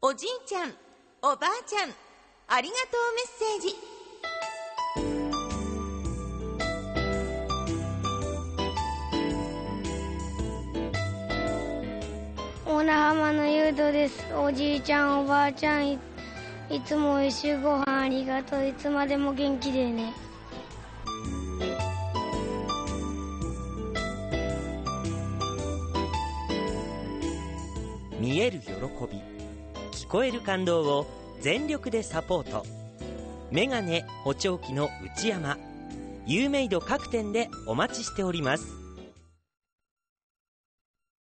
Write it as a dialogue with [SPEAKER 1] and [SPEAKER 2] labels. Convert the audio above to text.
[SPEAKER 1] おじいちゃん、おばあちゃん、ありがとうメッセージ。
[SPEAKER 2] 大名浜のゆうとです。おじいちゃん、おばあちゃん、いつもおいしいご飯ありがとう。いつまでも元気でね。
[SPEAKER 3] 見える喜び、聞こえる感動を全力でサポート。メガネ補聴器の内山、ユーメイド各店でお待ちしております。